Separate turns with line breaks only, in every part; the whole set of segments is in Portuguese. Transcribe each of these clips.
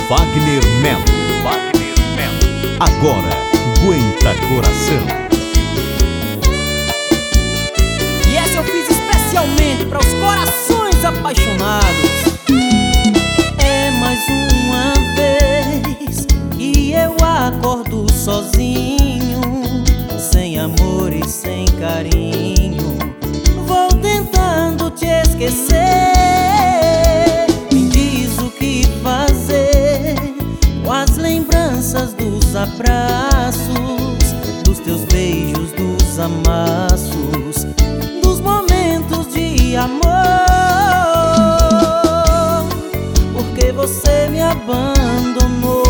Wagner Melo. Agora, aguenta coração.
E essa eu fiz especialmente para os corações apaixonados. É mais uma vez que eu acordo sozinho, sem amor e sem carinho. Vou tentando te esquecer. Me diz o que fazer com as lembranças dos abraços, dos teus beijos, dos amassos, dos momentos de amor. Porque você me abandonou.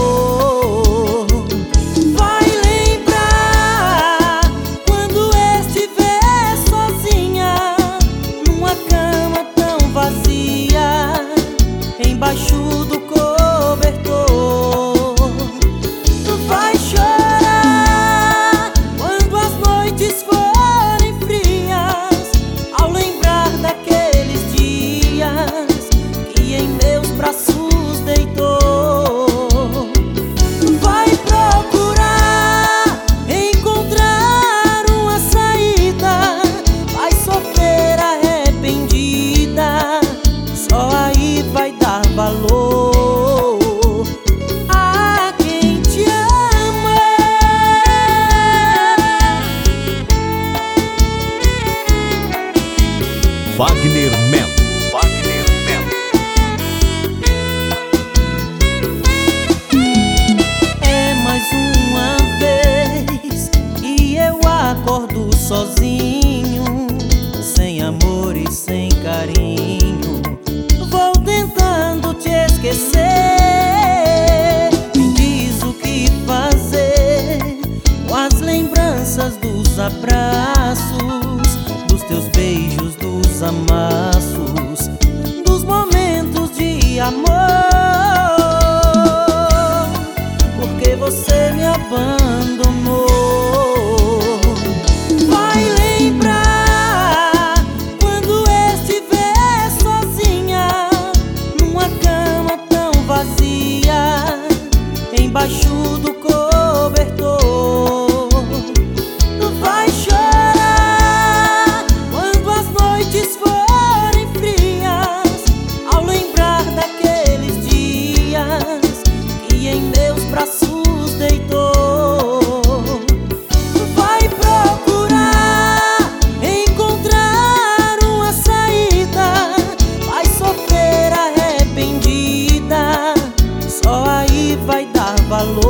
Vai lembrar quando estiver sozinha, numa cama tão vazia, embaixo do cobertor. Vai chorar quando as noites forem frias, ao lembrar daqueles dias que em meus braços deitou. Vai procurar encontrar uma saída, vai sofrer arrependida, só aí vai dar valor a quem te ama.
Wagner Melo.
É mais uma vez que eu acordo sozinho, sem amor e sem carinho. Vou tentando te esquecer. Me diz o que fazer com as lembranças dos abraços, dos teus beijos, dos amassos, dos momentos de amor. Porque você me abandonou. Vai lembrar quando estiver sozinha, numa cama tão vazia, embaixo do cobertor. Vai chorar quando as noites forem frias, ao lembrar daqueles dias que em meus braços deitou. Vai procurar encontrar uma saída, vai sofrer arrependida, só aí vai dar valor